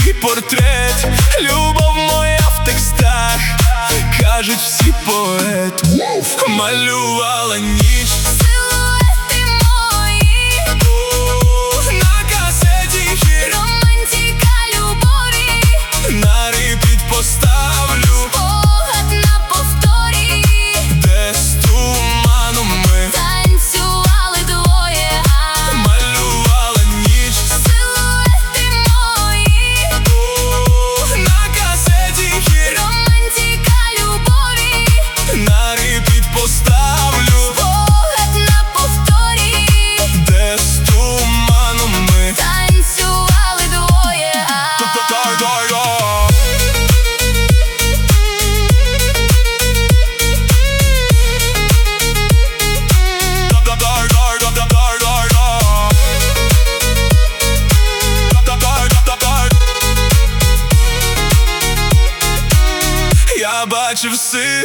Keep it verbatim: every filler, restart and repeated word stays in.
твій портрет, любов моя в текстах, кажуть всі поет. Малювала ніч силуети мої на касеті хір, романтика любові, на репіт поставлю, спогад на повторі, де з туманом ми танцювали двоє. малювала ніч Силуети мої на касеті хір, романтика любові, на репіт поставлю, спогад на повторі, де з туманом ми танцювали двоє. Я бачив син